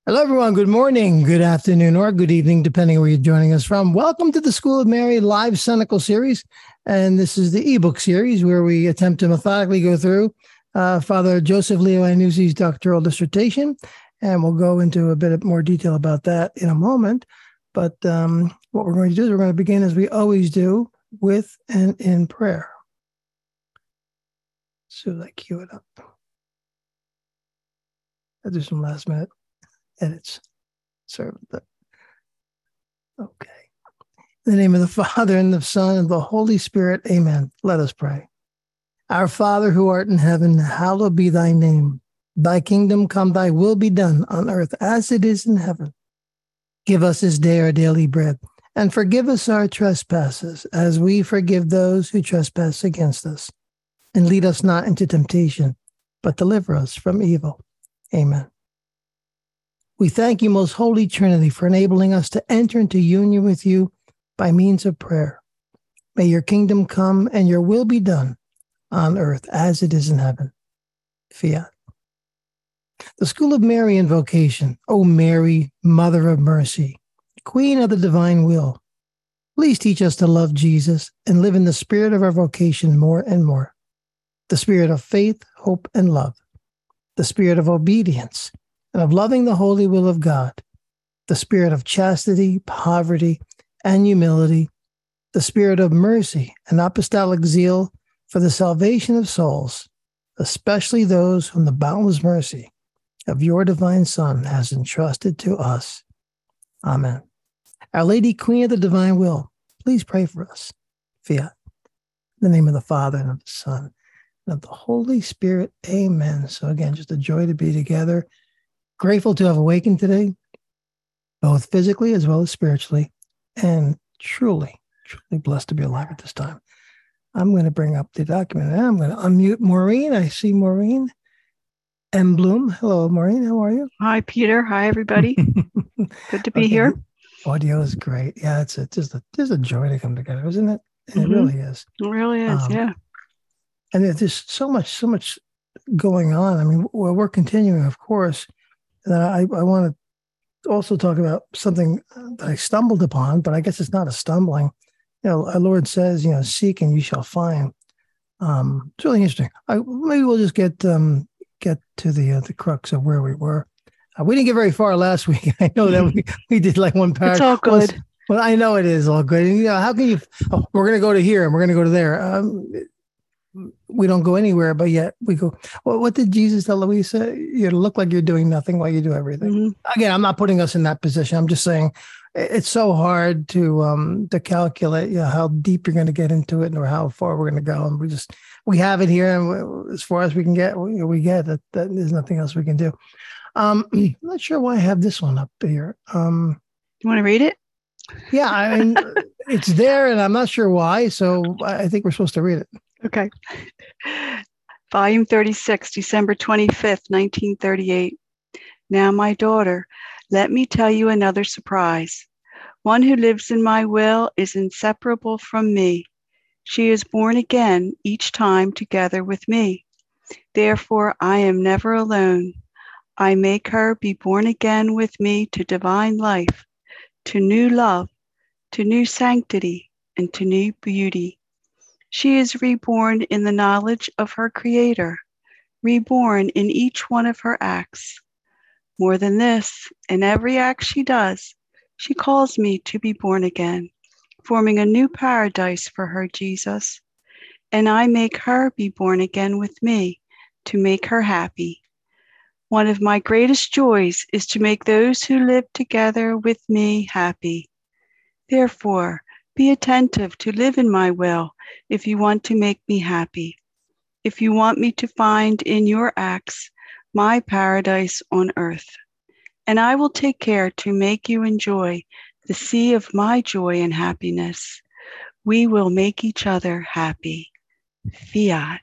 Hello, everyone. Good morning, good afternoon, or good evening, depending where you're joining us from. Welcome to the School of Mary live Senecal series. And this is the ebook series where we attempt to methodically go through Father Joseph Leo Iannussi's doctoral dissertation. And we'll go into a bit more detail about that in a moment. But what we're going to do is we're going to begin, as we always do, with and in prayer. So I cue it up. I'll do some last minute edits. Sorry about that. Okay. In the name of the Father, and the Son, and the Holy Spirit, amen. Let us pray. Our Father, who art in heaven, hallowed be thy name. Thy kingdom come, thy will be done on earth as it is in heaven. Give us this day our daily bread, and forgive us our trespasses, as we forgive those who trespass against us. And lead us not into temptation, but deliver us from evil. Amen. We thank you, most holy Trinity, for enabling us to enter into union with you by means of prayer. May your kingdom come and your will be done on earth as it is in heaven. Fiat. The School of Mary Invocation. O Mary, Mother of Mercy, Queen of the Divine Will, please teach us to love Jesus and live in the spirit of our vocation more and more. The spirit of faith, hope, and love. The spirit of obedience and of loving the holy will of God, the spirit of chastity, poverty, and humility, the spirit of mercy and apostolic zeal for the salvation of souls, especially those whom the boundless mercy of your divine Son has entrusted to us. Amen. Our Lady, Queen of the Divine Will, please pray for us. Fiat. In the name of the Father, and of the Son, and of the Holy Spirit, amen. So again, just a joy to be together. Grateful to have awakened today, both physically as well as spiritually, and truly, truly blessed to be alive at this time. I'm going to bring up the document, and I'm going to unmute Maureen. I see Maureen M. Bloom. Hello, Maureen. How are you? Hi, Peter. Hi, everybody. Good to be here. Audio is great. Yeah, it's just a joy to come together, isn't it? It really is. It really is, yeah. And there's so much going on. I mean, we're continuing, of course. And I want to also talk about something that I stumbled upon, but I guess it's not a stumbling. Our Lord says, seek and you shall find. It's really interesting. Maybe we'll just get to the crux of where we were. We didn't get very far last week. I know that we did like one paragraph. It's all good. Well, I know it is all good. And, how can you? Oh, we're going to go to here and we're going to go to there. We don't go anywhere, but yet we go. Well, what did Jesus tell Louisa? You look like you're doing nothing while you do everything. Again, I'm not putting us in that position. I'm just saying it's so hard to calculate how deep you're going to get into it or how far we're going to go. And we have it here, and as far as we can get, we get that there's nothing else we can do. I'm not sure why I have this one up here. You want to read it? Yeah, I mean, it's there, and I'm not sure why. So I think we're supposed to read it. Okay. Volume 36, December 25th, 1938. Now, my daughter, let me tell you another surprise. One who lives in my will is inseparable from me. She is born again each time together with me. Therefore, I am never alone. I make her be born again with me to divine life, to new love, to new sanctity, and to new beauty. She is reborn in the knowledge of her Creator, reborn in each one of her acts. More than this, in every act she does, she calls me to be born again, forming a new paradise for her, Jesus. And I make her be born again with me to make her happy. One of my greatest joys is to make those who live together with me happy. Therefore, be attentive to live in my will if you want to make me happy. If you want me to find in your acts my paradise on earth. And I will take care to make you enjoy the sea of my joy and happiness. We will make each other happy. Fiat.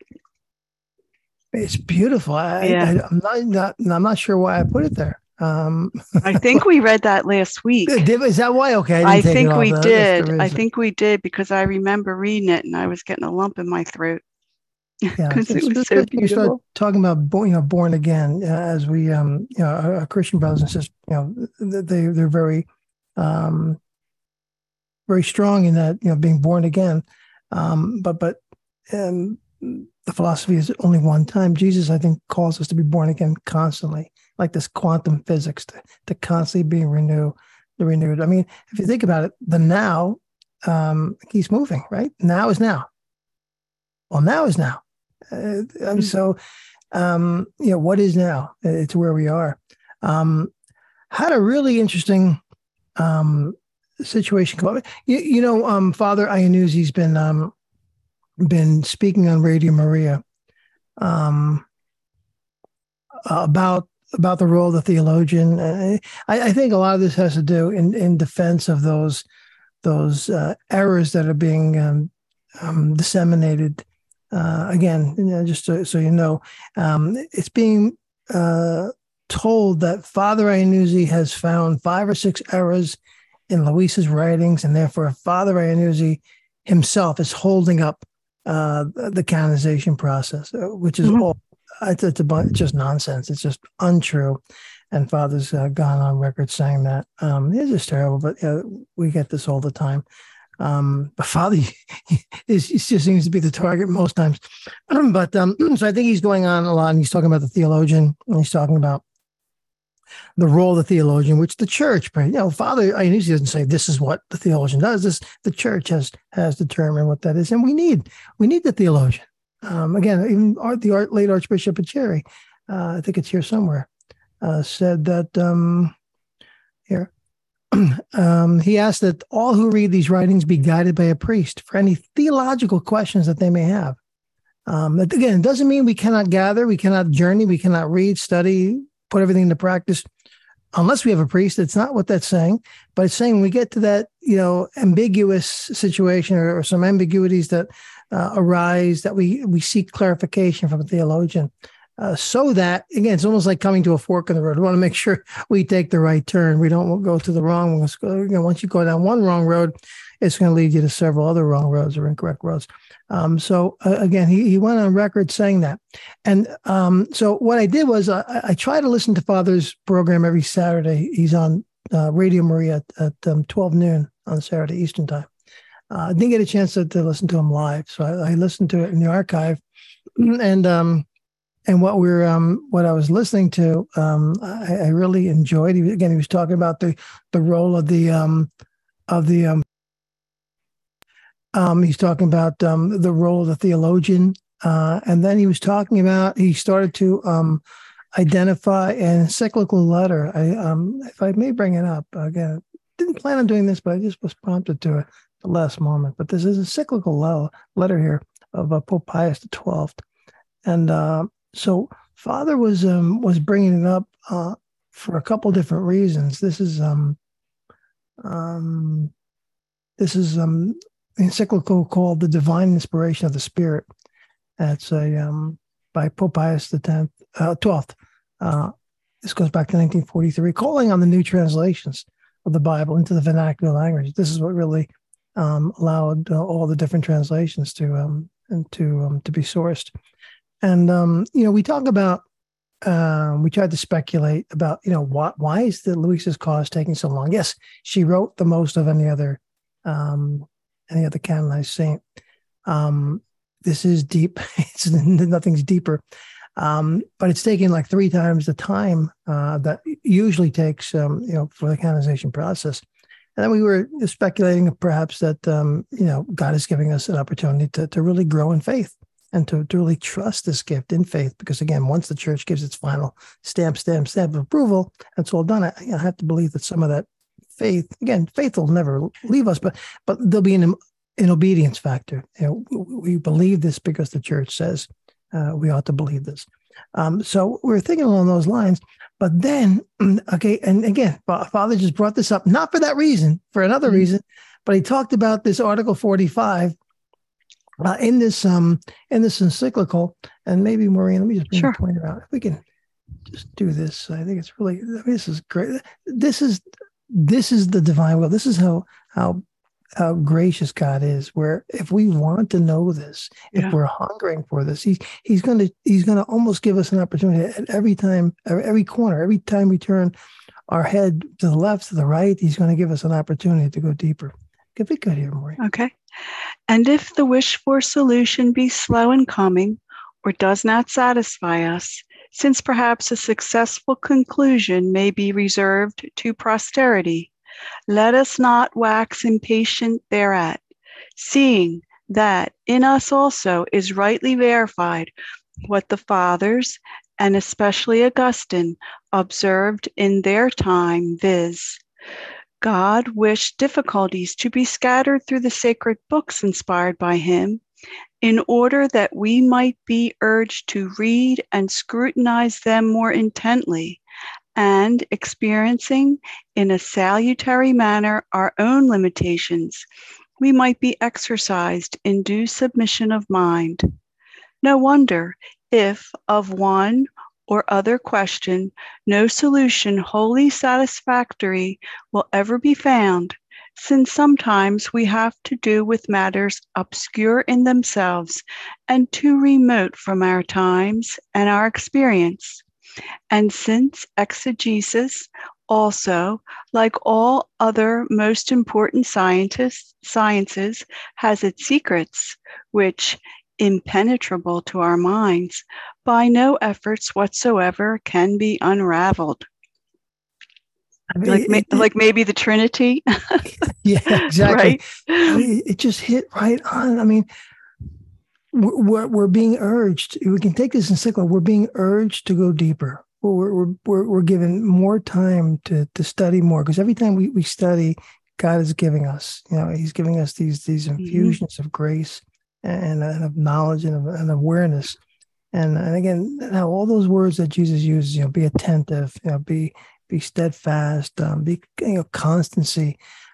It's beautiful. I'm not sure why I put it there. I think we read that last week. Is that why? Okay. I think we did. I think we did because I remember reading it and I was getting a lump in my throat. Yeah, because it was so especially when you start beautiful. talking about born again, as we our Christian brothers and sisters, they're very um, very strong in that, being born again. But the philosophy is only one time. Jesus, I think, calls us to be born again constantly, like this quantum physics, to constantly being renewed. I mean, if you think about it, the now keeps moving, right? Now is now. Well, now is now. So, what is now? It's where we are. Had a really interesting situation come up. Father Iannuzzi's been speaking on Radio Maria about the role of the theologian. I think a lot of this has to do in defense of those errors that are being disseminated. Again, just so you know, it's being told that Father Iannuzzi has found 5 or 6 errors in Luisa's writings, and therefore Father Iannuzzi himself is holding up the canonization process, which is all it's just nonsense. It's just untrue. And Father's gone on record saying that. It's just terrible, but we get this all the time. But Father just seems to be the target most times. But so I think he's going on a lot, and he's talking about the theologian, and he's talking about the role of the theologian, which the church, Father Iannuzzi doesn't say this is what the theologian does. The church has determined what that is, and we need the theologian. Again, even the late Archbishop of Cherry, I think it's here somewhere, said that here. He asked that all who read these writings be guided by a priest for any theological questions that they may have. Again, it doesn't mean we cannot gather, we cannot journey, we cannot read, study, put everything into practice unless we have a priest. It's not what that's saying, but it's saying when we get to that, ambiguous situation or some ambiguities that arise, that we seek clarification from a theologian. So that, again, it's almost like coming to a fork in the road. We want to make sure we take the right turn. We don't go to the wrong one. Once you go down one wrong road, it's going to lead you to several other wrong roads or incorrect roads. So again, he went on record saying that. And so what I did was I try to listen to Father's program every Saturday. He's on Radio Maria at 12 noon on Saturday Eastern time. I didn't get a chance to listen to him live, so I listened to it in the archive. And what I was listening to, I really enjoyed. He was talking about the role of he's talking about the role of the theologian, and then he started to identify an encyclical letter. If I may bring it up again, didn't plan on doing this, but I just was prompted to it at the last moment. But this is a encyclical letter here of Pope Pius XII, and so Father was bringing it up for a couple different reasons. This is encyclical called "The Divine Inspiration of the Spirit." It's by Pope Pius XII. This goes back to 1943, calling on the new translations of the Bible into the vernacular language. This is what really allowed all the different translations to be sourced. And we talk about we tried to speculate about why is the Luisa's cause taking so long? Yes, she wrote the most of any other canonized saint. This is deep. Nothing's deeper, but it's taking like 3 times the time that usually takes for the canonization process. And then we were speculating perhaps that God is giving us an opportunity to really grow in faith and to really trust this gift in faith, because again, once the church gives its final stamp of approval, it's all done. I have to believe that some of that faith will never leave us, but there'll be an obedience factor. We believe this because the church says we ought to believe this. So we're thinking along those lines. But then, okay, and again, Father just brought this up, not for that reason, for another reason, but he talked about this Article 45 in this encyclical. And maybe, Maureen, let me just bring the pointer out. If we can just do this, I think it's really, this is great. This is the divine will. This is how how gracious God is, where if we want to know this, if we're hungering for this, he's gonna almost give us an opportunity at every time, every corner, every time we turn our head to the left, to the right, he's going to give us an opportunity to go deeper. If we could here, Maureen. Okay. And if the wished for solution be slow in coming or does not satisfy us, since perhaps a successful conclusion may be reserved to posterity, let us not wax impatient thereat, seeing that in us also is rightly verified what the fathers, and especially Augustine, observed in their time, viz., God wished difficulties to be scattered through the sacred books inspired by him, in order that we might be urged to read and scrutinize them more intently, and experiencing in a salutary manner our own limitations, we might be exercised in due submission of mind. No wonder if of one or other question no solution wholly satisfactory will ever be found, since sometimes we have to do with matters obscure in themselves and too remote from our times and our experience. And since exegesis also, like all other most important sciences, has its secrets, which, impenetrable to our minds, by no efforts whatsoever can be unraveled. I mean, like maybe the Trinity. Yeah, exactly. Right? I mean, it just hit right on. I mean, we're being urged. We can take this encyclical. We're being urged to go deeper. We're given more time to study more, because every time we study, God is giving us. He's giving us these infusions of grace and of knowledge and awareness. And again, now all those words that Jesus uses, be attentive, be steadfast, be constancy.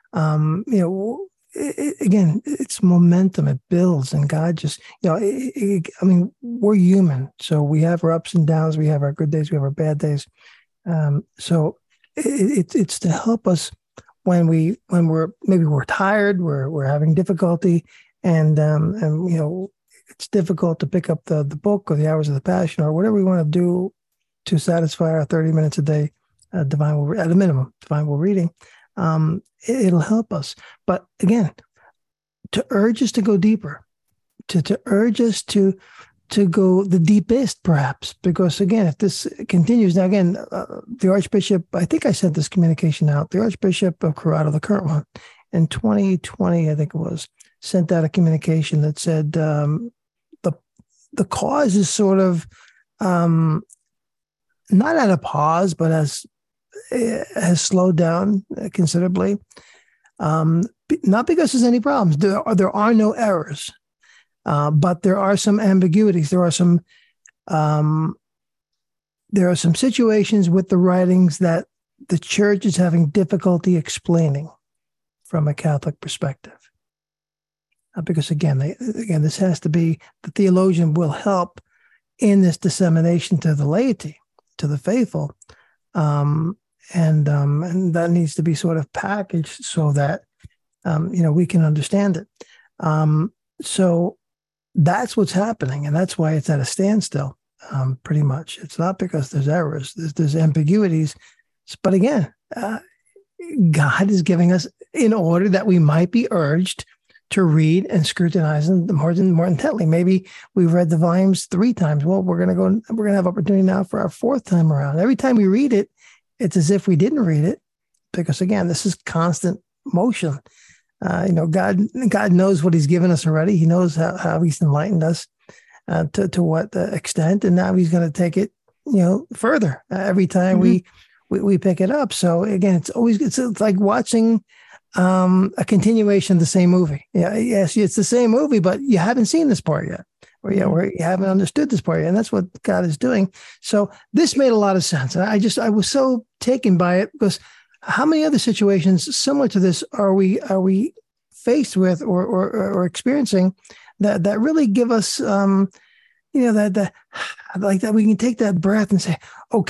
Again, it's momentum. It builds, and God just, I mean, we're human, so we have our ups and downs. We have our good days. We have our bad days. So it's to help us when we're tired, we're having difficulty, and it's difficult to pick up the book or the Hours of the Passion or whatever we want to do to satisfy our 30 minutes a day at a minimum divine will reading. It'll help us. But again, to urge us to go deeper, to urge us to go the deepest, perhaps, because again, if this continues, now again, the Archbishop, I think I sent this communication out, the Archbishop of Corrado, the current one, in 2020, I think it was, sent out a communication that said the cause is sort of not at a pause, but has slowed down considerably. Not because there's any problems. There are no errors, but there are some ambiguities. There are some situations with the writings that the church is having difficulty explaining from a Catholic perspective. Because again, this has to be, the theologian will help in this dissemination to the laity, to the faithful, and that needs to be sort of packaged so that we can understand it. So that's what's happening, and that's why it's at a standstill. Pretty much, it's not because there's errors, there's ambiguities, but again, God is giving us in order that we might be urged to read and scrutinize them more intently. Maybe we've read the volumes 3 times. Well, we're going to have opportunity now for our 4th time around. Every time we read it, it's as if we didn't read it, because again, this is constant motion. God knows what He's given us already. He knows how He's enlightened us to what extent, and now He's going to take it, further every time we pick it up. So again, it's like watching a continuation of the same movie. Yeah, yes, it's the same movie, but you haven't seen this part yet, or you haven't understood this part yet, and that's what God is doing. So this made a lot of sense, and I was so taken by it, because how many other situations similar to this are we faced with or experiencing that really give us that like that we can take that breath and say, okay,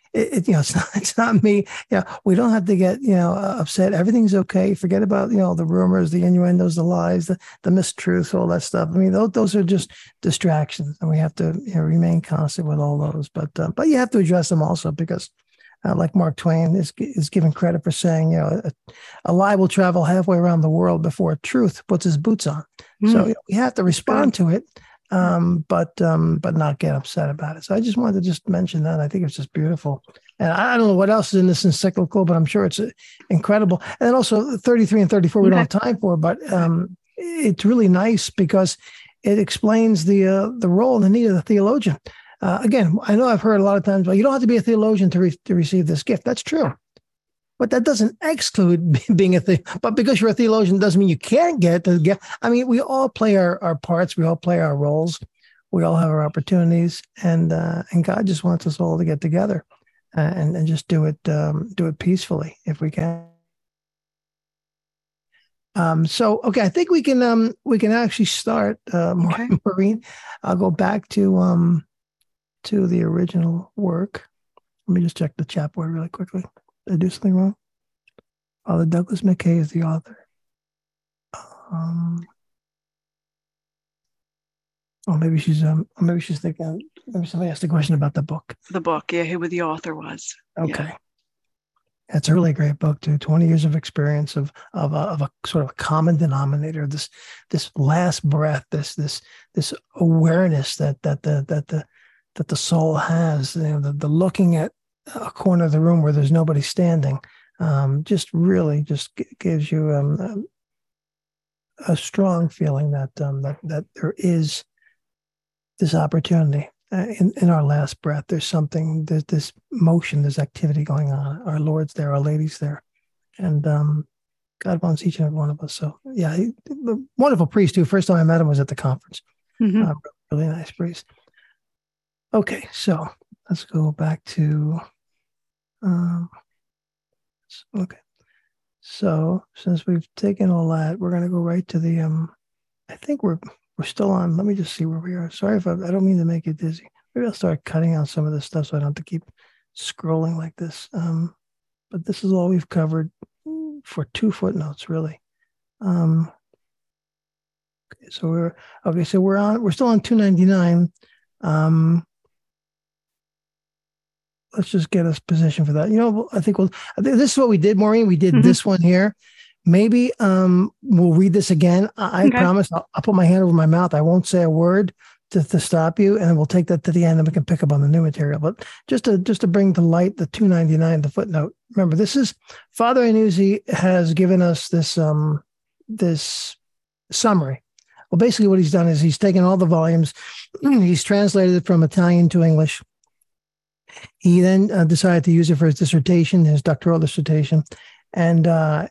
it's not me. We don't have to get, upset. Everything's okay. Forget about, the rumors, the innuendos, the lies, the mistruths, all that stuff. I mean, those are just distractions, and we have to, remain constant with all those. But you have to address them also because, like Mark Twain is given credit for saying, a lie will travel halfway around the world before truth puts his boots on. So we have to respond to it. But not get upset about it. So I just wanted to just mention that. I think it's just beautiful. And I don't know what else is in this encyclical, but I'm sure it's incredible. And then also 33 and 34, we don't have time for, but it's really nice because it explains the role and the need of the theologian. Again, I know I've heard a lot of times, well, you don't have to be a theologian to receive this gift. That's true. But that doesn't exclude being but because you're a theologian doesn't mean you can't get the gift. I mean, we all play our parts. We all play our roles. We all have our opportunities, and God just wants us all to get together and just do it peacefully if we can. So, okay, I think we can actually start, Maureen. I'll go back to the original work. Let me just check the chat board really quickly. Did I do something wrong? Father Douglas McKay is the author. Maybe she's thinking. Maybe somebody asked a question about the book. The book, yeah, who the author was. Okay, yeah. That's a really great book too. 20 years of experience of a sort of a common denominator. This last breath. This awareness that the soul has. The looking at a corner of the room where there's nobody standing, just really gives you a strong feeling that there is this opportunity in our last breath. There's something, there's this motion, there's activity going on. Our Lord's there, Our Lady's there, and God wants each and every one of us. So yeah, the wonderful priest too. First time I met him was at the conference. Mm-hmm. Really nice priest. Okay, so let's go back to. Okay, so since we've taken all that, we're going to go right to the. I think we're still on. Let me just see where we are. Sorry if I don't mean to make it dizzy. Maybe I'll start cutting out some of this stuff so I don't have to keep scrolling like this. But this is all we've covered for 2 footnotes, really. Okay, so we're still on 299. Let's just get us positioned for that. I think this is what we did, Maureen. We did this one here. Maybe we'll read this again. I promise I'll put my hand over my mouth. I won't say a word to stop you, and we'll take that to the end, and we can pick up on the new material. But just to bring to light the 299, the footnote. Remember, this is Father Iannuzzi has given us this this summary. Well, basically what he's done is he's taken all the volumes, he's translated it from Italian to English. He then decided to use it for his dissertation, his doctoral dissertation, and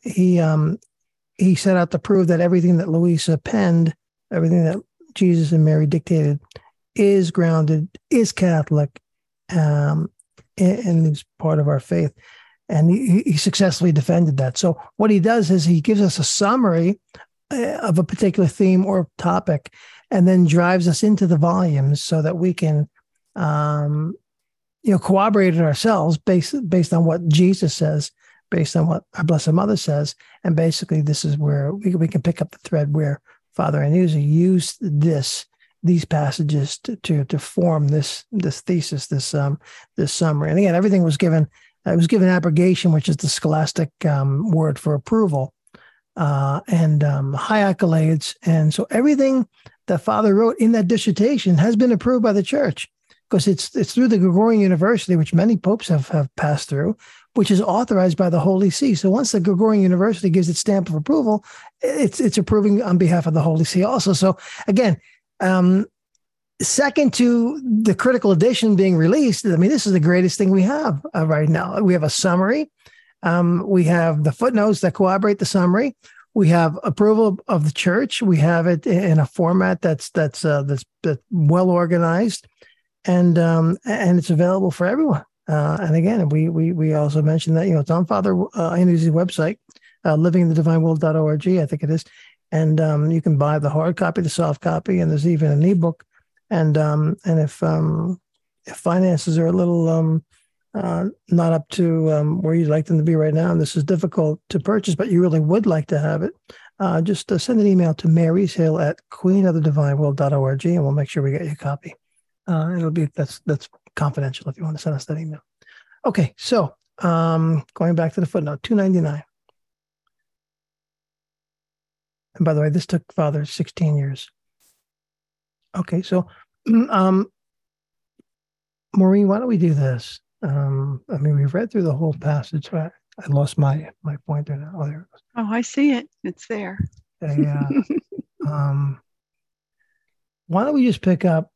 he set out to prove that everything that Luisa penned, everything that Jesus and Mary dictated, is grounded, is Catholic, and is part of our faith. And he successfully defended that. So what he does is he gives us a summary of a particular theme or topic, and then drives us into the volumes so that we can corroborate it ourselves based on what Jesus says, based on what our Blessed Mother says. And basically this is where we can pick up the thread where Father Iannuzzi used these passages to form this thesis, this summary. And again, everything was given, it was given abrogation, which is the scholastic word for approval, and high accolades. And so everything that Father wrote in that dissertation has been approved by the Church, because it's through the Gregorian University, which many popes have passed through, which is authorized by the Holy See. So once the Gregorian University gives its stamp of approval, it's approving on behalf of the Holy See also. So again, second to the critical edition being released, I mean, this is the greatest thing we have right now. We have a summary. We have the footnotes that corroborate the summary. We have approval of the Church. We have it in a format that's well organized. And it's available for everyone. And again, we also mentioned that it's on Father Iannuzzi's website, livingthedivineworld.org, I think it is, and you can buy the hard copy, the soft copy, and there's even an ebook. And if finances are a little not up to where you'd like them to be right now, and this is difficult to purchase, but you really would like to have it, just send an email to maryshill@queenofthedivineworld.org, and we'll make sure we get you a copy. It'll be that's confidential if you want to send us that email. Okay, so going back to the footnote, $2.99. And by the way, this took Father 16 years. Okay, so Maureen, why don't we do this? We've read through the whole passage. I lost my pointer now. Oh, there it goes. Oh, I see it. It's there. Yeah. Why don't we just pick up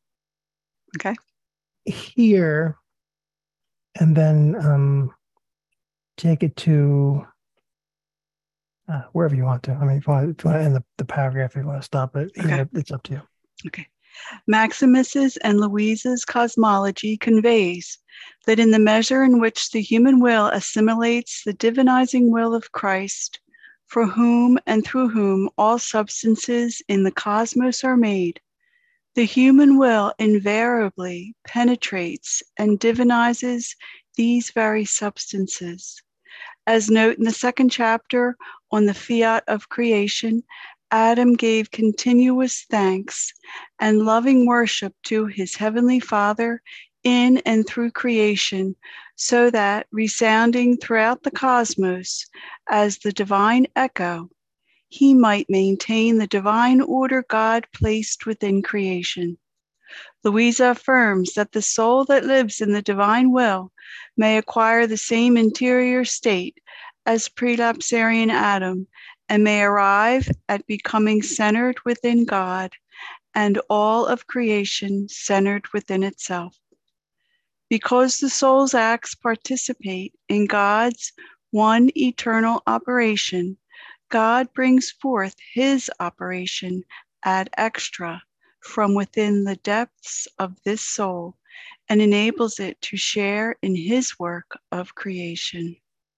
here and then take it to wherever you want to. I mean, if you want to end the paragraph, if you want to stop it, it's up to you. Okay. Maximus's and Louisa's cosmology conveys that in the measure in which the human will assimilates the divinizing will of Christ, for whom and through whom all substances in the cosmos are made, the human will invariably penetrates and divinizes these very substances. As note in the second chapter on the fiat of creation, Adam gave continuous thanks and loving worship to his heavenly Father in and through creation, so that, resounding throughout the cosmos as the divine echo, he might maintain the divine order God placed within creation. Louisa affirms that the soul that lives in the divine will may acquire the same interior state as prelapsarian Adam, and may arrive at becoming centered within God and all of creation centered within itself. Because the soul's acts participate in God's one eternal operation, God brings forth his operation ad extra from within the depths of this soul and enables it to share in his work of creation.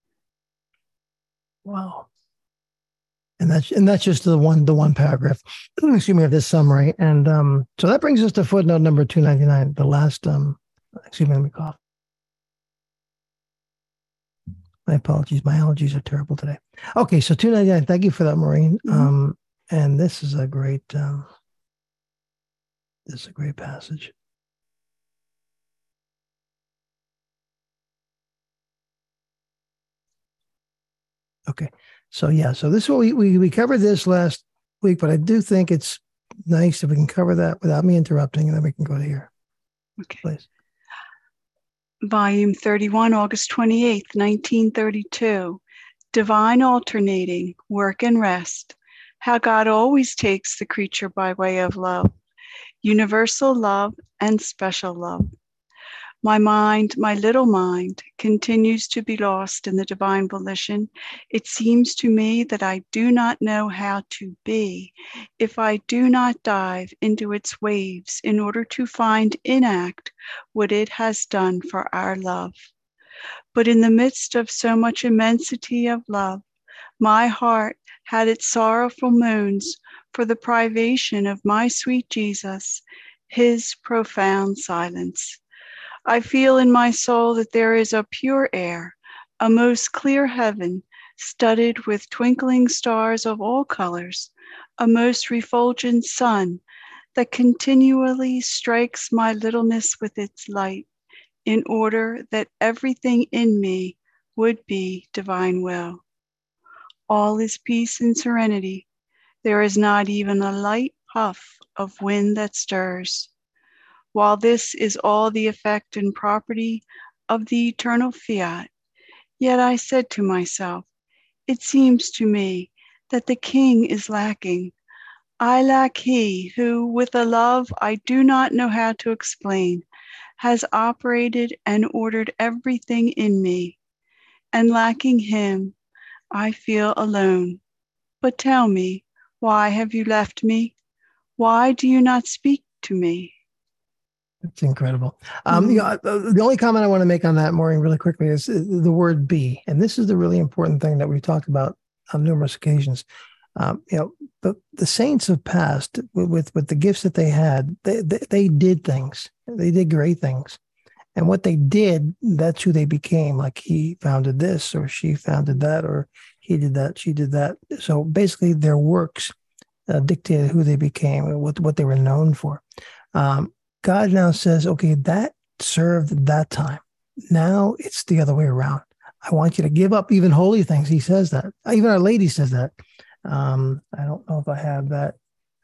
Wow. And that's just the one paragraph, excuse me, of this summary. And so that brings us to footnote number 299, the last, excuse me, let me cough. My apologies. My allergies are terrible today. Okay, so 299, thank you for that, Maureen. Mm-hmm. And this is a great passage. Okay. So so this is what we covered this last week, but I do think it's nice if we can cover that without me interrupting, and then we can go to here. Okay. Please. Volume 31, August 28th, 1932. Divine Alternating, Work and Rest. How God always takes the creature by way of love. Universal love and special love. My mind, my little mind, continues to be lost in the divine volition. It seems to me that I do not know how to be if I do not dive into its waves in order to find in act what it has done for our love. But in the midst of so much immensity of love, my heart had its sorrowful moans for the privation of my sweet Jesus, his profound silence. I feel in my soul that there is a pure air, a most clear heaven, studded with twinkling stars of all colors, a most refulgent sun that continually strikes my littleness with its light, in order that everything in me would be divine will. All is peace and serenity. There is not even a light puff of wind that stirs. While this is all the effect and property of the eternal fiat, yet I said to myself, it seems to me that the king is lacking. I lack he who, with a love I do not know how to explain, has operated and ordered everything in me. And lacking him, I feel alone. But tell me, why have you left me? Why do you not speak to me? It's incredible. The only comment I want to make on that, Maureen, really quickly, is the word be. And this is the really important thing that we've talked about on numerous occasions. The saints of past, with the gifts that they had, they did things. They did great things. And what they did, that's who they became. Like he founded this, or she founded that, or he did that, she did that. So basically, their works dictated who they became and what they were known for. God now says, okay, that served that time. Now it's the other way around. I want you to give up even holy things. He says that. Even Our Lady says that. I don't know if I have that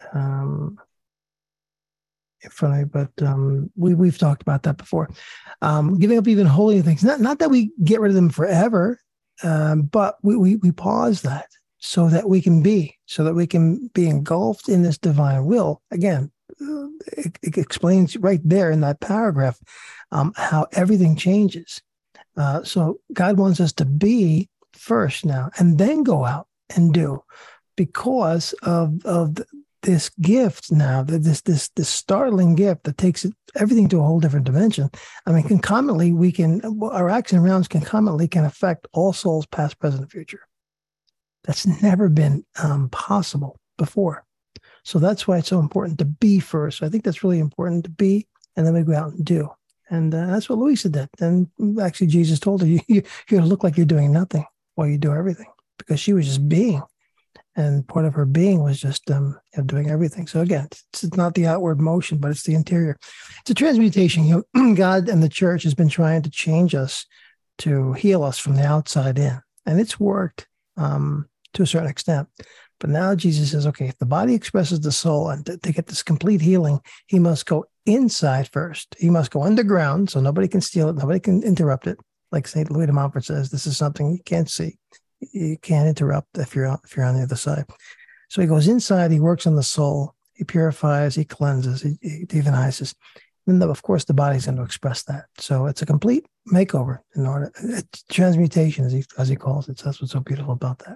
in front of me, but we've talked about that before. Giving up even holy things. Not that we get rid of them forever, but we pause that so that we can be engulfed in this divine will. Again, it explains right there in that paragraph how everything changes. So God wants us to be first now, and then go out and do, because of this gift now, this startling gift that takes everything to a whole different dimension. I mean, concomitantly, our acts and rounds concomitantly can affect all souls, past, present, and future. That's never been possible before. So that's why it's so important to be first. So I think that's really important, to be, and then we go out and do. And that's what Louisa did. And actually, Jesus told her, you're going to look like you're doing nothing while you do everything, because she was just being. And part of her being was just doing everything. So again, it's not the outward motion, but it's the interior. It's a transmutation. God and the church has been trying to change us, to heal us from the outside in. And it's worked to a certain extent. But now Jesus says, okay, if the body expresses the soul, and to get this complete healing, he must go inside first. He must go underground, so nobody can steal it, nobody can interrupt it. Like St. Louis de Montfort says, this is something you can't see. You can't interrupt if you're on the other side. So he goes inside, he works on the soul, he purifies, he cleanses, he divinizes. And of course, the body's going to express that. So it's a complete makeover it's transmutation, as he calls it. So that's what's so beautiful about that.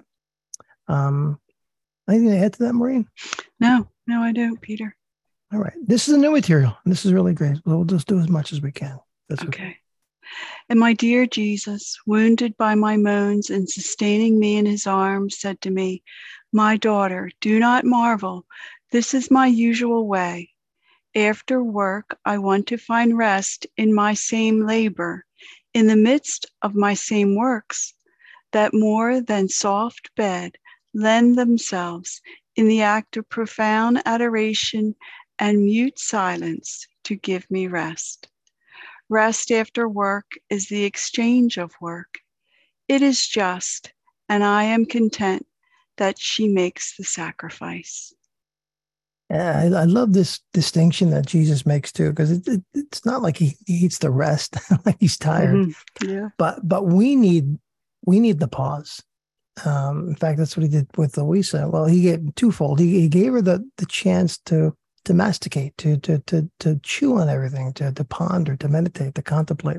Anything to add to that, Maureen? No, I don't, Peter. All right. This is a new material, and this is really great. We'll just do as much as we can. That's okay. And my dear Jesus, wounded by my moans and sustaining me in his arms, said to me, my daughter, do not marvel. This is my usual way. After work, I want to find rest in my same labor, in the midst of my same works, that more than soft bed lend themselves in the act of profound adoration and mute silence to give me rest. Rest after work is the exchange of work. It is just, and I am content that she makes the sacrifice. Yeah, I love this distinction that Jesus makes too, because it's not like he eats the rest, like he's tired. Mm-hmm. Yeah. But we need the pause. In fact, that's what he did with Louisa. Well, he gave twofold. He gave her the chance to masticate, to chew on everything, to ponder, to meditate, to contemplate,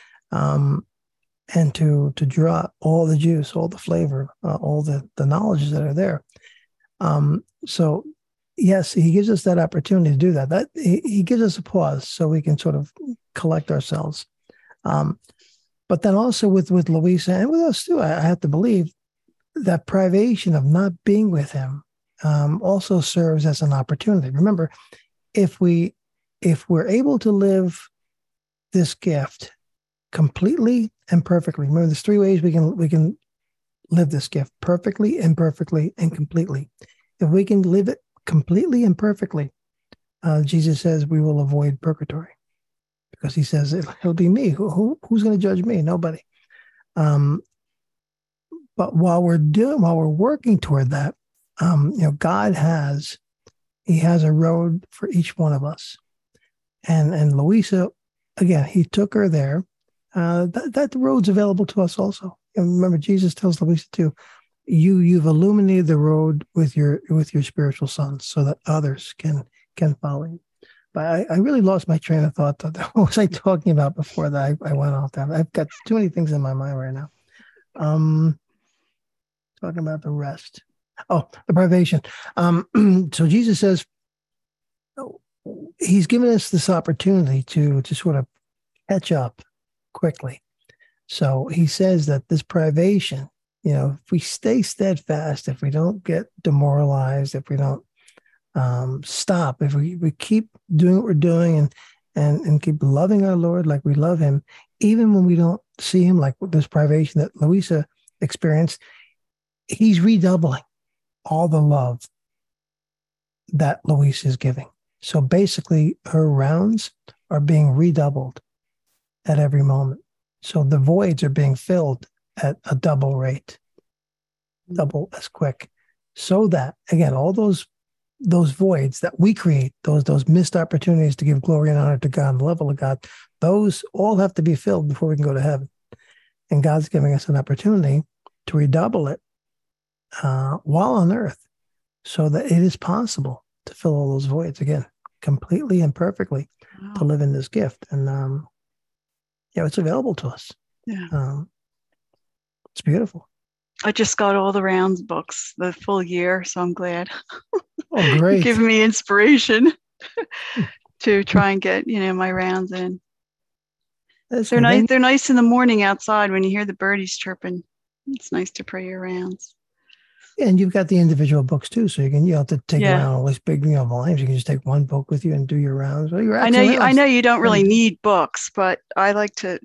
and to draw all the juice, all the flavor, all the knowledges that are there. So yes, he gives us that opportunity to do that. That he gives us a pause so we can sort of collect ourselves. But then also with Louisa and with us too, I have to believe that privation of not being with him also serves as an opportunity. Remember, if we're able to live this gift completely and perfectly, remember there's three ways we can live this gift: perfectly, imperfectly, and completely. If we can live it completely and perfectly, Jesus says we will avoid purgatory, because he says it'll be me. Who's going to judge me? Nobody. But while we're working toward that, God has a road for each one of us. And Louisa, again, he took her there. That road's available to us also. And remember, Jesus tells Louisa too, you've illuminated the road with your spiritual sons, so that others can follow you. But I really lost my train of thought. What was I talking about before that? I went off that. I've got too many things in my mind right now. Talking about the rest. Oh, the privation. So Jesus says he's given us this opportunity to sort of catch up quickly. So he says that this privation, if we stay steadfast, if we don't get demoralized, if we don't stop, if we keep doing what we're doing and keep loving our Lord like we love him, even when we don't see him, like this privation that Louisa experienced. He's redoubling all the love that Louisa is giving. So basically, her rounds are being redoubled at every moment. So the voids are being filled at a double rate, double as quick, so that, again, all those voids that we create, those missed opportunities to give glory and honor to God and the level of God, those all have to be filled before we can go to heaven. And God's giving us an opportunity to redouble it while on earth, so that it is possible to fill all those voids again, completely and perfectly, to live in this gift. And it's available to us. Yeah. It's beautiful. I just got all the rounds books the full year, so I'm glad. Oh, great. Give me inspiration to try and get, my rounds in. They're nice. They're nice in the morning outside when you hear the birdies chirping. It's nice to pray your rounds. And you've got the individual books too, so you don't have to take around all these big, volumes. You can just take one book with you and do your rounds. Well, I know you don't really need books, but I like to,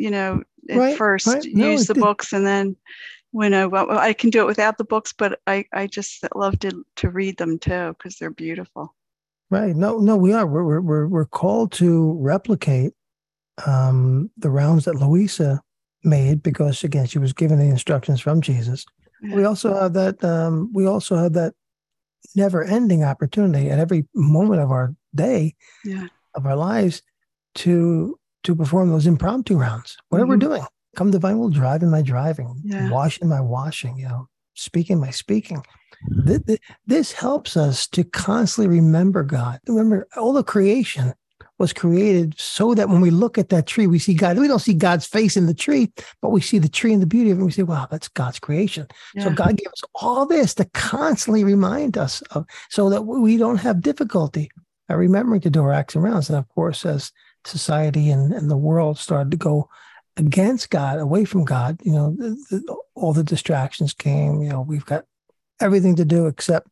first use the books, and then when I can do it without the books, but I just love to read them too, because they're beautiful. Right. No, we are. We're called to replicate the rounds that Louisa made, because again, she was given the instructions from Jesus. Yeah. We also have that never-ending opportunity at every moment of our day, of our lives, to perform those impromptu rounds. Whatever we're doing, come divine will drive in my driving, wash in my washing, speak in my speaking. This helps us to constantly remember God. Remember, all the creation was created so that when we look at that tree, we see God. We don't see God's face in the tree, but we see the tree and the beauty of it. And we say, wow, that's God's creation. Yeah. So God gave us all this to constantly remind us of, so that we don't have difficulty remembering to do our acts and rounds. And of course, as society and the world started to go against God, away from God, all the distractions came. We've got everything to do except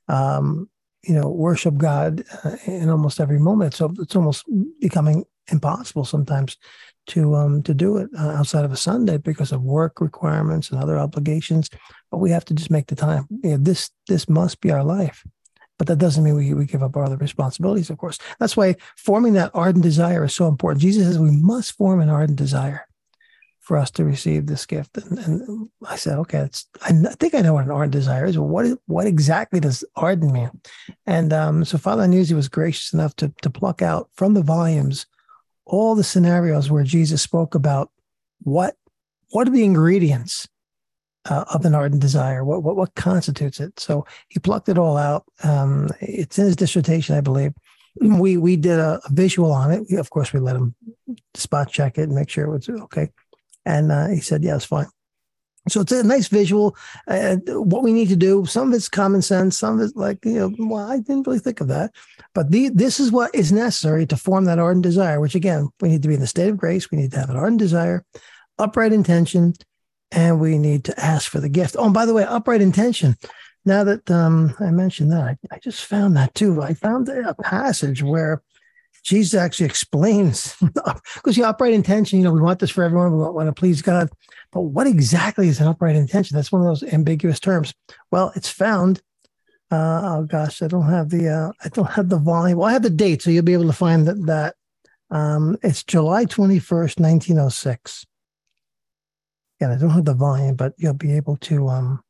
worship God in almost every moment. So it's almost becoming impossible sometimes to do it outside of a Sunday because of work requirements and other obligations. But we have to just make the time. This must be our life. But that doesn't mean we give up our other responsibilities, of course. That's why forming that ardent desire is so important. Jesus says we must form an ardent desire for us to receive this gift. And I said, okay, I think I know what an ardent desire is. Well, what exactly does ardent mean? And so Father Nuzzi was gracious enough to pluck out from the volumes all the scenarios where Jesus spoke about what are the ingredients of an ardent desire, what constitutes it. So he plucked it all out. It's in his dissertation, I believe. We did a visual on it. Of course, we let him spot check it and make sure it was okay. And he said, yeah, it's fine. So it's a nice visual. What we need to do, some of it's common sense, some of it's like, well, I didn't really think of that. But this is what is necessary to form that ardent desire, which again, we need to be in the state of grace. We need to have an ardent desire, upright intention, and we need to ask for the gift. Oh, and by the way, upright intention. Now that I mentioned that, I just found that too. I found a passage where Jesus actually explains, because upright intention, we want this for everyone. We want to please God. But what exactly is an upright intention? That's one of those ambiguous terms. Well, it's found. Oh gosh, I don't have the volume. Well, I have the date, so you'll be able to find that. It's July 21st, 1906. Again, I don't have the volume, but you'll be able to.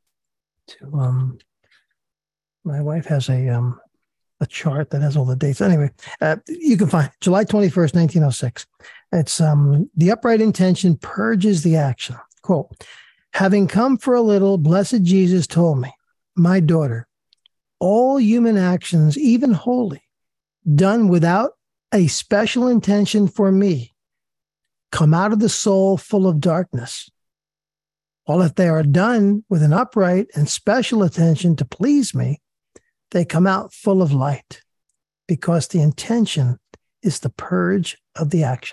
My wife has a chart that has all the dates. Anyway, you can find July 21st, 1906. It's the upright intention purges the action. Quote, having come for a little, blessed Jesus told me, my daughter, all human actions, even holy, done without a special intention for me, come out of the soul full of darkness. While if they are done with an upright and special attention to please me, they come out full of light, because the intention is the purge of the action.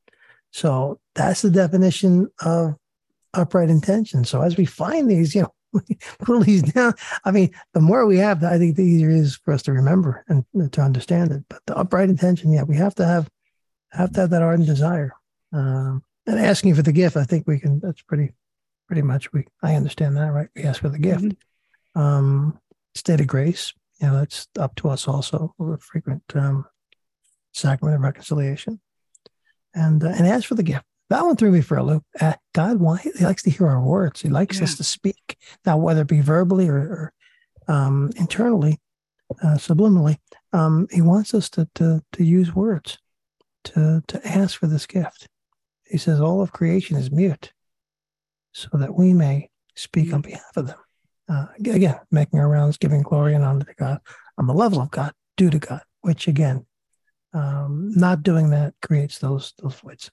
So that's the definition of upright intention. So as we find these, Whittle these down. I mean, the more we have, I think the easier it is for us to remember and to understand it. But the upright intention, yeah, we have to have that ardent desire. And asking for the gift, I think we can. That's pretty much. I understand that, right? We ask for the gift. State of grace, that's up to us also. We're a frequent sacrament of reconciliation, and ask for the gift. That one threw me for a loop. God, why he likes to hear our words. He likes us to speak. Now, whether it be verbally or internally, subliminally, he wants us to use words to ask for this gift. He says all of creation is mute so that we may speak on behalf of them. Again, making our rounds, giving glory and honor to God on the level of God, due to God, which again, not doing that creates those voids.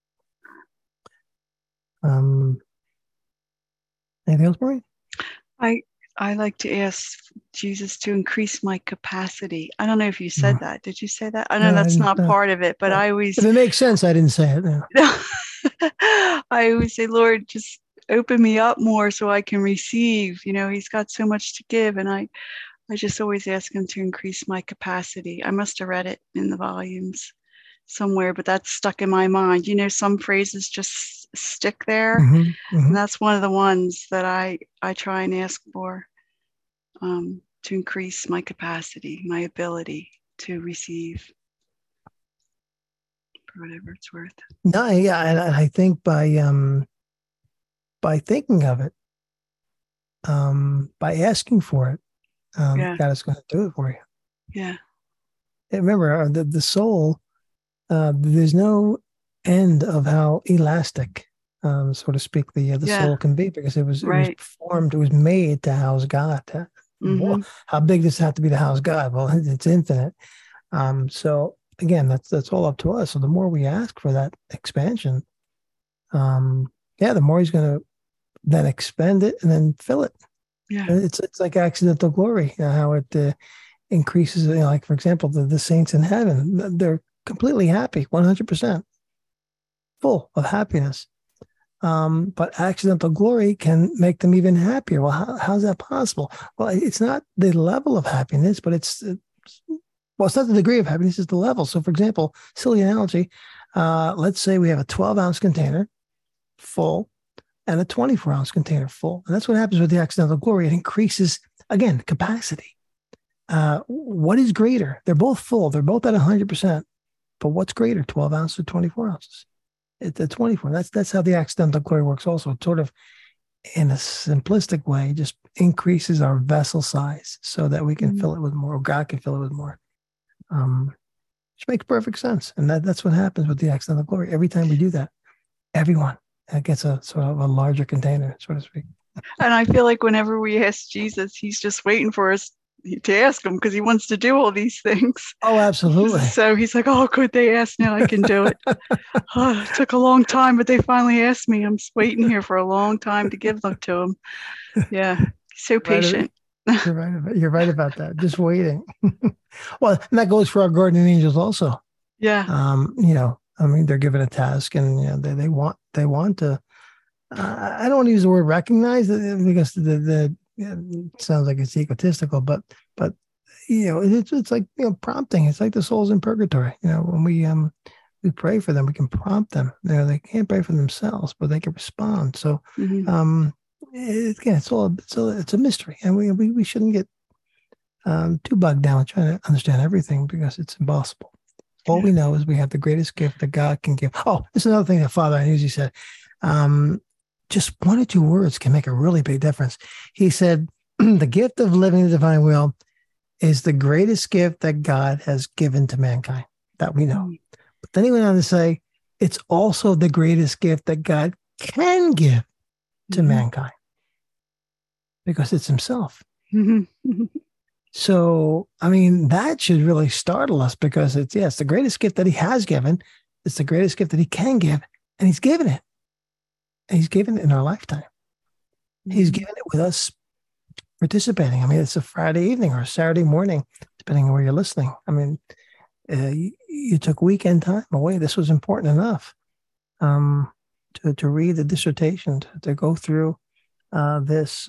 Anything else, Maureen? I like to ask Jesus to increase my capacity. I don't know if you said that. Did you say that? I know that's not part of it, but I always... If it makes sense, I didn't say it. No. I always say, Lord, just open me up more so I can receive. He's got so much to give. And I just always ask him to increase my capacity. I must have read it in the volumes somewhere, but that's stuck in my mind. Some phrases just stick there. And that's one of the ones that I try and ask for, to increase my capacity, my ability to receive, for whatever it's worth. No, yeah, and I think by thinking of it, by asking for it, God is going to do it for you. Yeah. And remember, the soul, there's no end of how elastic, so to speak, the soul can be, because it was formed, it was made to house God. How big does it have to be to house God? Well, it's infinite. So again, that's all up to us. So the more we ask for that expansion, the more he's going to then expend it and then fill it. Yeah, it's like accidental glory. How it increases. Like for example, the saints in heaven, they're completely happy, 100%, full of happiness. But accidental glory can make them even happier. Well, how's that possible? Well, it's not the level of happiness, but it's not the degree of happiness, it's the level. So for example, silly analogy, let's say we have a 12-ounce container full and a 24-ounce container full. And that's what happens with the accidental glory. It increases, again, capacity. What is greater? They're both full. They're both at 100%. But what's greater, 12 ounces or 24 ounces? It's a 24. That's how the accidental glory works also. It sort of, in a simplistic way, just increases our vessel size so that we can fill it with more, or God can fill it with more. Which makes perfect sense. And that's what happens with the accidental glory. Every time we do that, everyone gets a sort of a larger container, so to speak. And I feel like whenever we ask Jesus, he's just waiting for us to ask him, because he wants to do all these things. Oh, absolutely. So he's like, oh, good, they asked, now I can do it. It took a long time, but they finally asked me. I'm waiting here for a long time to give them to him. Yeah, so patient. You're right about that. Just waiting. Well, and that goes for our guardian angels also. Yeah. They're given a task, and they want to. I don't want to use the word recognize, because it sounds like it's egotistical, but it's like prompting. It's like the souls in purgatory. When we pray for them, we can prompt them. They can't pray for themselves, but they can respond. So it's a mystery, and we shouldn't get too bogged down trying to understand everything, because it's impossible. All we know is we have the greatest gift that God can give. Oh, this is another thing that Father usually said. Just one or two words can make a really big difference. He said, the gift of living the divine will is the greatest gift that God has given to mankind, that we know. But then he went on to say, it's also the greatest gift that God can give to mankind, because it's himself. So, that should really startle us, because it's the greatest gift that he has given. It's the greatest gift that he can give, and he's given it. And he's given it in our lifetime. He's given it with us participating. It's a Friday evening or a Saturday morning, depending on where you're listening. You took weekend time away. This was important enough to read the dissertation, to go through this.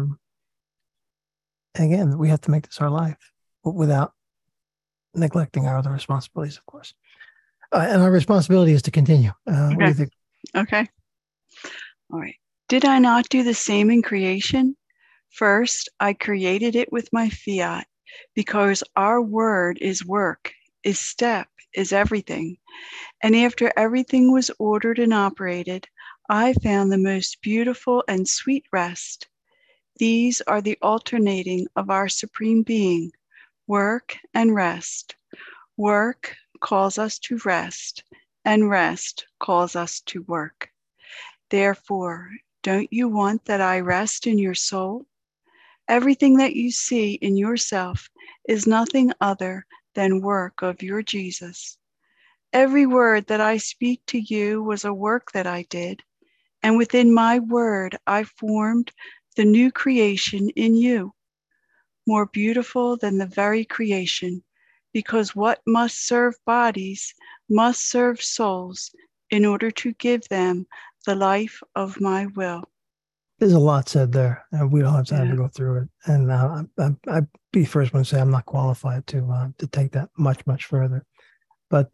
Again, we have to make this our life without neglecting our other responsibilities, of course. And our responsibility is to continue. What do you think? Okay. All right. Did I not do the same in creation? First, I created it with my fiat, because our word is work, is step, is everything. And after everything was ordered and operated, I found the most beautiful and sweet rest. These are the alternating of our Supreme Being, work and rest. Work calls us to rest, and rest calls us to work. Therefore, don't you want that I rest in your soul? Everything that you see in yourself is nothing other than work of your Jesus. Every word that I speak to you was a work that I did, and within my word I formed the new creation in you, more beautiful than the very creation, because what must serve bodies must serve souls in order to give them the life of my will. There's a lot said there, and we don't have time to go through it. And I'd be the first one to say I'm not qualified to take that much further. But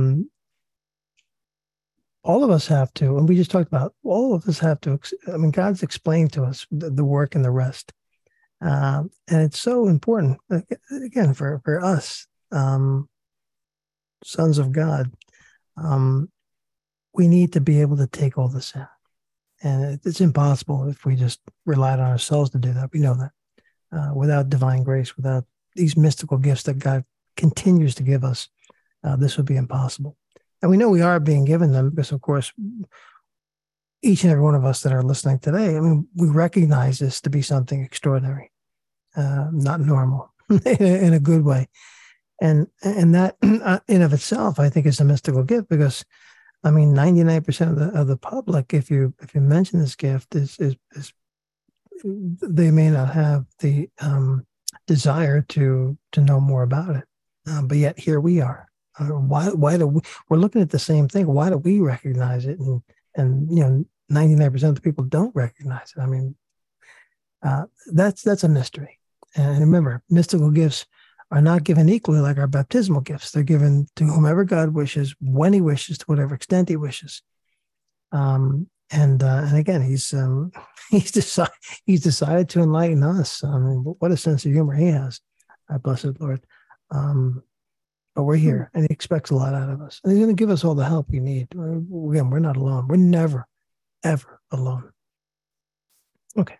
all of us have to, and we just talked about, all of us have to. I mean, God's explained to us the work and the rest, and it's so important. Again, for us, sons of God, we need to be able to take all this in. And it's impossible if we just relied on ourselves to do that. We know that. Without divine grace, without these mystical gifts that God continues to give us, this would be impossible. And we know we are being given them because, of course, each and every one of us that are listening today, I mean, we recognize this to be something extraordinary, not normal, in a good way. And that in of itself, I think, is a mystical gift because, I mean, 99% of the public, if you mention this gift, is they may not have the desire to know more about it, but yet here we are. Why do we're looking at the same thing? Why do we recognize it? And 99% of the people don't recognize it. I mean, that's a mystery. And remember, mystical gifts are not given equally like our baptismal gifts. They're given to whomever God wishes, when He wishes, to whatever extent He wishes. And again, He's decided to enlighten us. I mean, what a sense of humor He has, our blessed Lord. But we're here, and He expects a lot out of us, and He's going to give us all the help we need. Again, we're not alone. We're never, ever alone. Okay.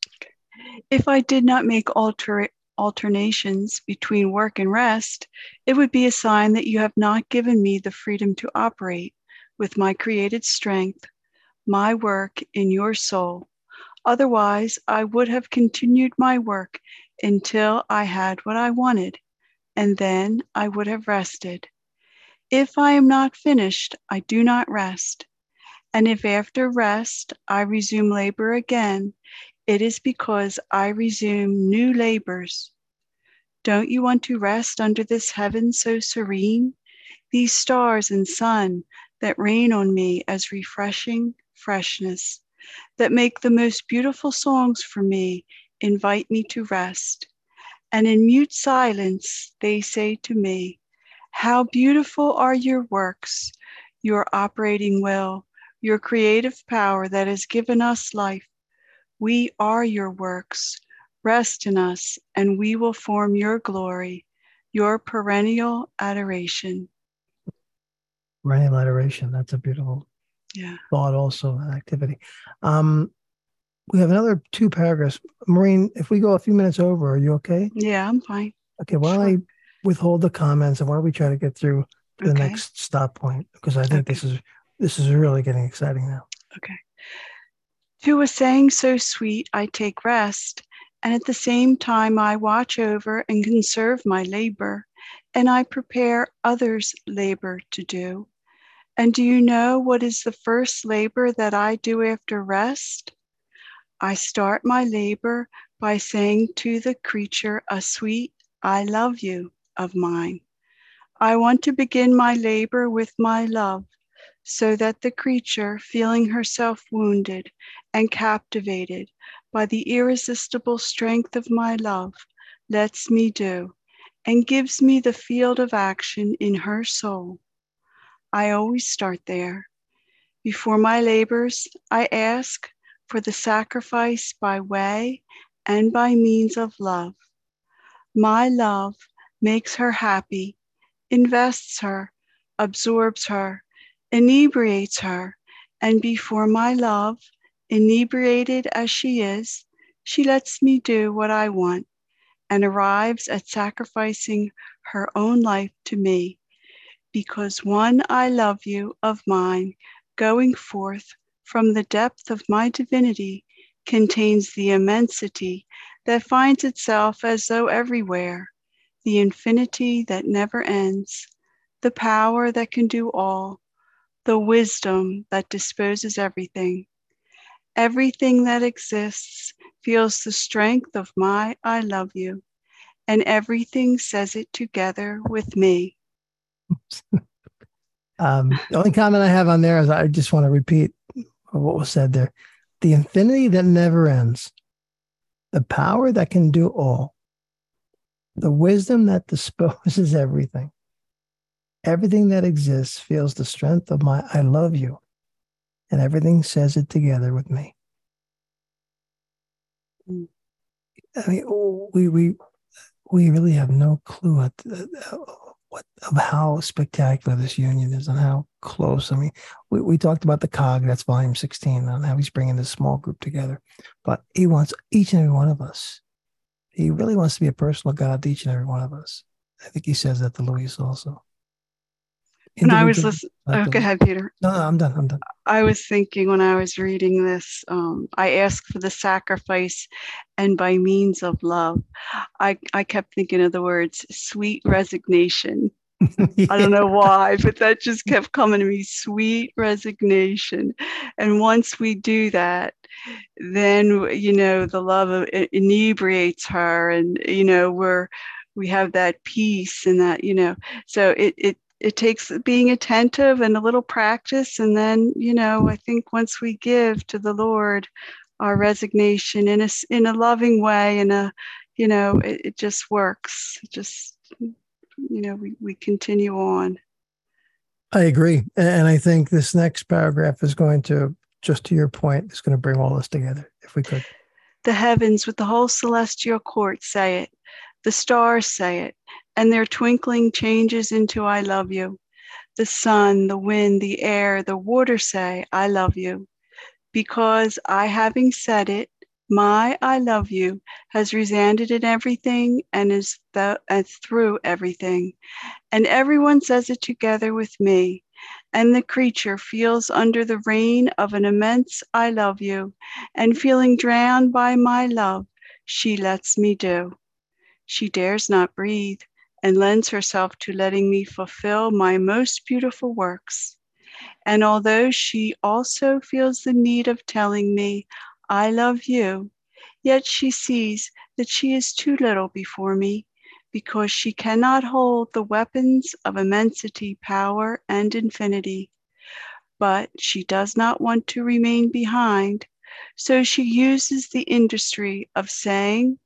If I did not make alternations between work and rest, it would be a sign that you have not given me the freedom to operate with my created strength, my work in your soul. Otherwise, I would have continued my work until I had what I wanted, and then I would have rested. If I am not finished, I do not rest. And if after rest I resume labor again, it is because I resume new labors. Don't you want to rest under this heaven so serene? These stars and sun that rain on me as refreshing freshness, that make the most beautiful songs for me, invite me to rest. And in mute silence, they say to me, how beautiful are your works, your operating will, your creative power that has given us life. We are your works. Rest in us, and we will form your glory, your perennial adoration. Perennial adoration. That's a beautiful thought, also, an activity. We have another 2 paragraphs. Maureen, if we go a few minutes over, are you okay? Yeah, I'm fine. Okay, well, I withhold the comments, and why don't we try to get through to the next stop point, because I think this is really getting exciting now. Okay. To a saying so sweet, I take rest, and at the same time I watch over and conserve my labor, and I prepare others' labor to do. And do you know what is the first labor that I do after rest? I start my labor by saying to the creature a sweet I love you of mine. I want to begin my labor with my love, so that the creature, feeling herself wounded and captivated by the irresistible strength of my love, lets me do and gives me the field of action in her soul. I always start there. Before my labors, I ask for the sacrifice by way and by means of love. My love makes her happy, invests her, absorbs her, inebriates her, and before my love, inebriated as she is, she lets me do what I want and arrives at sacrificing her own life to me, because one I love you of mine, going forth from the depth of my divinity, contains the immensity that finds itself as though everywhere, the infinity that never ends, the power that can do all, the wisdom that disposes everything. Everything that exists feels the strength of my I love you, and everything says it together with me. The only comment I have on there is I just want to repeat what was said there. The infinity that never ends, the power that can do all, the wisdom that disposes everything. Everything that exists feels the strength of my I love you, and everything says it together with me. I mean, we really have no clue of how spectacular this union is and how close. I mean, we talked about the COG, that's volume 16, on how he's bringing this small group together. But he wants each and every one of us. He really wants to be a personal God to each and every one of us. I think he says that to Luis also. When I was listening, go ahead, Peter. No, I'm done. I was thinking when I was reading this, I asked for the sacrifice and by means of love. I kept thinking of the words sweet resignation. Yeah. I don't know why, but that just kept coming to me, sweet resignation. And once we do that, then, the love inebriates her, and, we have that peace and that, so it takes being attentive and a little practice. And then, I think once we give to the Lord our resignation in a loving way, and it just works. It just, we continue on. I agree. And I think this next paragraph is going to, just to your point, is going to bring all this together, if we could. The heavens with the whole celestial court say it. The stars say it, and their twinkling changes into I love you. The sun, the wind, the air, the water say, I love you. Because I, having said it, my I love you has resounded in everything and is through everything. And everyone says it together with me. And the creature feels under the reign of an immense I love you, and feeling drowned by my love, she lets me do. She dares not breathe, and lends herself to letting me fulfill my most beautiful works. And although she also feels the need of telling me, I love you, yet she sees that she is too little before me, because she cannot hold the weapons of immensity, power, and infinity. But she does not want to remain behind, so she uses the industry of saying,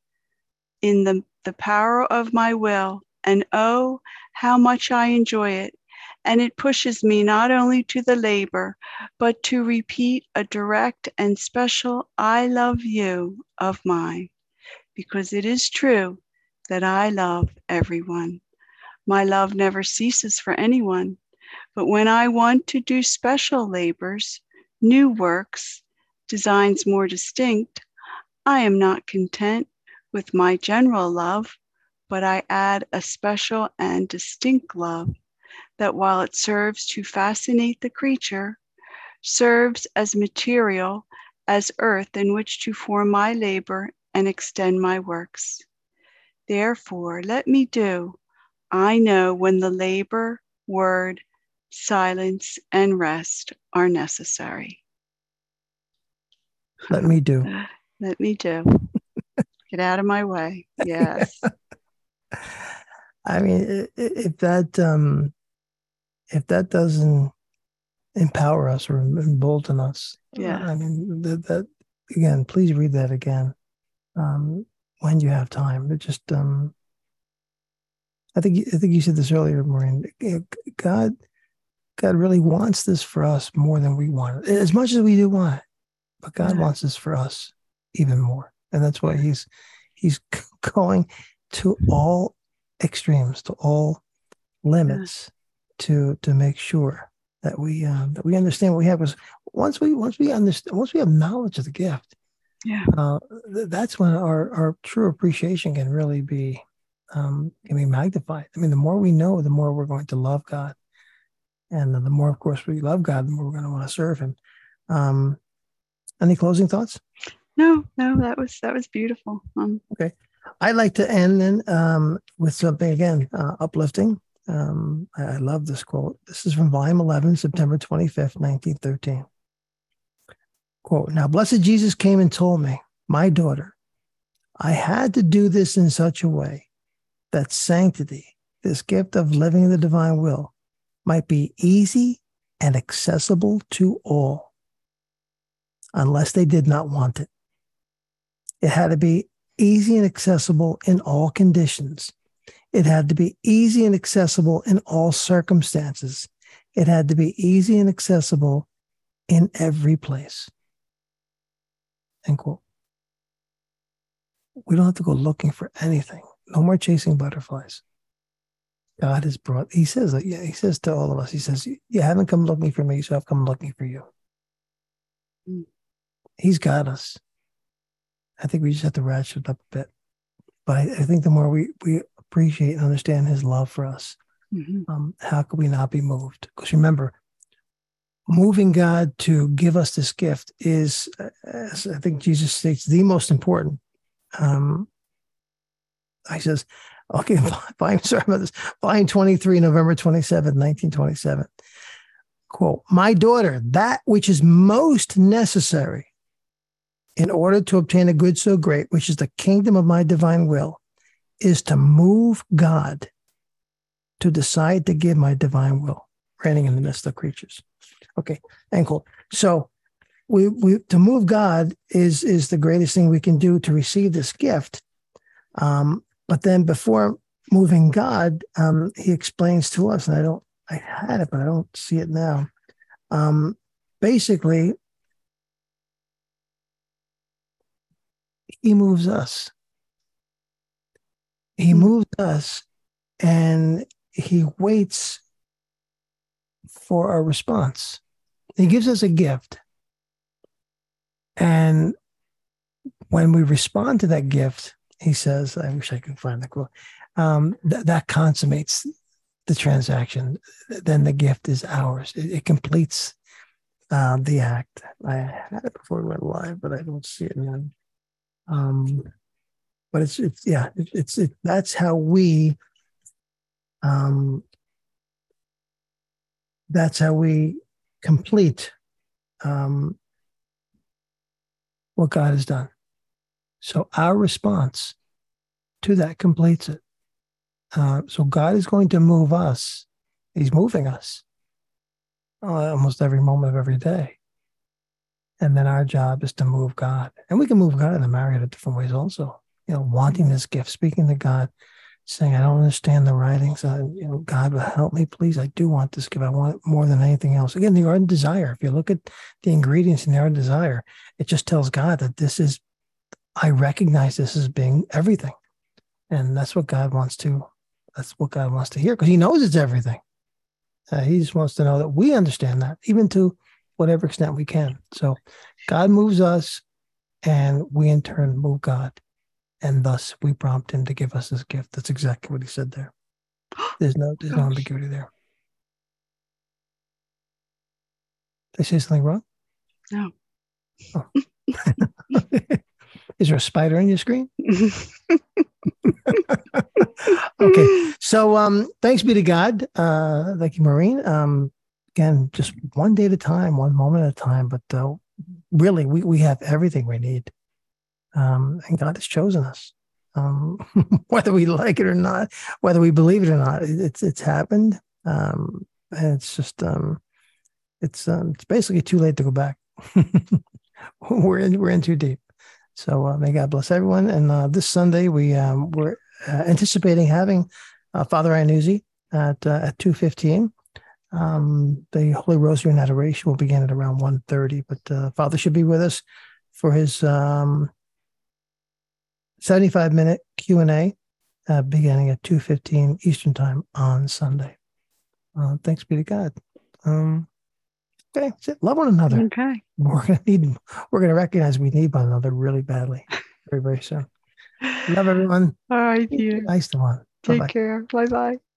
in the power of my will, and oh, how much I enjoy it. And it pushes me not only to the labor, but to repeat a direct and special I love you of mine, because it is true that I love everyone. My love never ceases for anyone, but when I want to do special labors, new works, designs more distinct, I am not content with my general love, but I add a special and distinct love that, while it serves to fascinate the creature, serves as material, as earth in which to form my labor and extend my works. Therefore, let me do. I know when the labor, word, silence, and rest are necessary. Let me do. Let me do. Get out of my way. Yes. I mean, if that doesn't empower us or embolden us. Yeah. I mean, that again, please read that again when you have time. It just, I think you said this earlier, Maureen. God really wants this for us more than we want it, as much as we do want it. But God wants this for us even more, and that's why He's going to all extremes, to all limits, to make sure that we understand what we have. Because once we understand, once we have knowledge of the gift, that's when our true appreciation can really be magnified. I mean, the more we know, the more we're going to love God, and the more, of course, we love God, the more we're going to want to serve Him. Any closing thoughts? No, that was beautiful. Okay. I'd like to end then with something, again, uplifting. I love this quote. This is from volume 11, September 25th, 1913. Quote, "Now, blessed Jesus came and told me, my daughter, I had to do this in such a way that sanctity, this gift of living in the divine will, might be easy and accessible to all, unless they did not want it. It had to be easy and accessible in all conditions. It had to be easy and accessible in all circumstances. It had to be easy and accessible in every place." End quote. We don't have to go looking for anything. No more chasing butterflies. God has brought, He says to all of us, He says, you haven't come looking for me, so I've come looking for you. He's got us. I think we just have to ratchet it up a bit. But I think the more we appreciate and understand His love for us, how could we not be moved? Because remember, moving God to give us this gift is, as I think Jesus states, the most important. He says, okay, sorry about this, volume 23, November 27, 1927. Quote, "My daughter, that which is most necessary in order to obtain a good so great, which is the kingdom of my divine will, is to move God to decide to give my divine will, reigning in the midst of creatures." Okay, end quote. So we to move God is the greatest thing we can do to receive this gift. But then before moving God, He explains to us, and I had it, but I don't see it now. Basically, He moves us. He moves us, and He waits for our response. He gives us a gift. And when we respond to that gift, He says, I wish I could find the quote, that consummates the transaction. Then the gift is ours. It completes the act. I had it before we went live, but I don't see it now. But it's that's how we complete what God has done. So our response to that completes it. So God is going to move us. He's moving us almost every moment of every day. And then our job is to move God. And we can move God in a myriad of different ways also. Wanting this gift, speaking to God, saying, I don't understand the writings. God will help me, please. I do want this gift. I want it more than anything else. Again, the ardent desire. If you look at the ingredients in the ardent desire, it just tells God that I recognize this as being everything. And that's what God wants to hear, because He knows it's everything. He just wants to know that we understand that, even to whatever extent we can. So God moves us, and we in turn move God. And thus we prompt Him to give us this gift. That's exactly what He said there. There's no ambiguity there. Did I say something wrong? No. Oh. Is there a spider on your screen? Okay. So thanks be to God. Thank you, Maureen. Again, just one day at a time, one moment at a time. But really, we have everything we need. And God has chosen us. Whether we like it or not, whether we believe it or not, it's happened. And it's just it's basically too late to go back. We're in too deep. So may God bless everyone. And this Sunday we're anticipating having Father Iannuzzi at 2:15. The Holy Rosary and Adoration will begin at around 1:30, but Father should be with us for his 75-minute Q&A beginning at 2:15 Eastern Time on Sunday. Thanks be to God. Okay, that's it. Love one another. Okay. We're gonna recognize we need one another really badly, very, very soon. Love everyone. All right, dear. Nice to one. Take care. Bye-bye.